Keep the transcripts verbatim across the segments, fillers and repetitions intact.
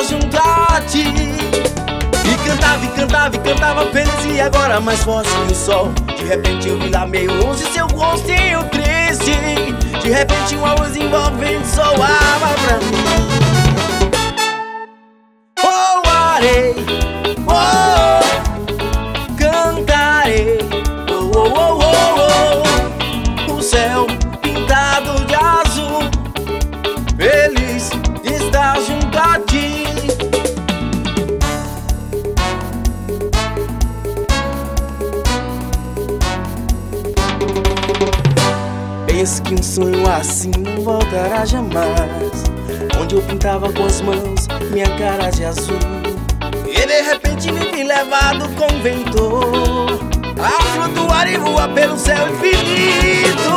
está junto a ti. E cantava, e cantava, e cantava feliz, e agora mais forte que o sol. De repente eu vi lá meio longe seu rostinho triste. De repente uma luz envolvente soava pra mim. Voarei, oh, cantarei, oh, oh, oh, oh, oh. O céu pintado de azul, feliz está junto a ti. Penso que um sonho assim não voltará jamais, onde eu pintava com as mãos minha cara de azul, e de repente me vi levado com o vento a flutuar e voar pelo céu infinito.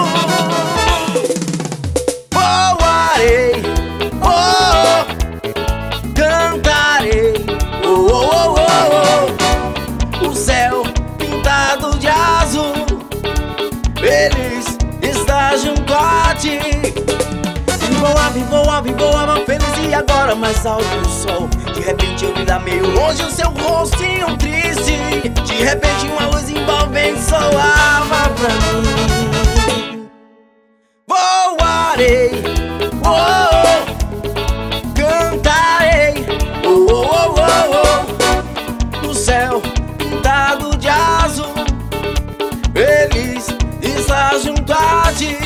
Voarei, oh, cantarei, oh, oh, oh, oh. O céu pintado de azul, feliz está junto a ti. E voava, e voava, e voava feliz, e agora mais alto o sol. De repente eu vi lá meio longe o seu rostinho triste. De repente uma luz envolvente soava pra mim. Voarei, oh, cantarei, oh, oh, oh, oh. O céu pintado de azul, feliz está junto a ti.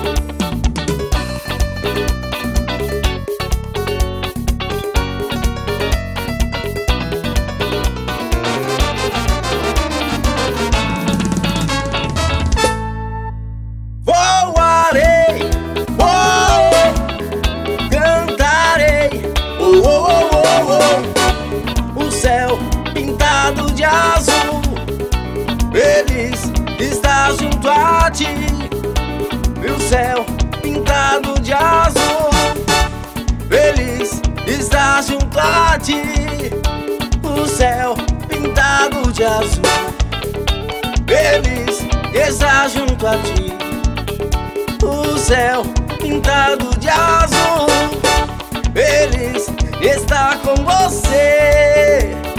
Voarei, oh, cantarei, oh, oh, oh, oh. O céu pintado de azul, feliz está junto a ti. E o céu pintado de azul, feliz está junto a ti. O céu pintado de azul, feliz está junto a ti. O céu pintado de azul, feliz está com você.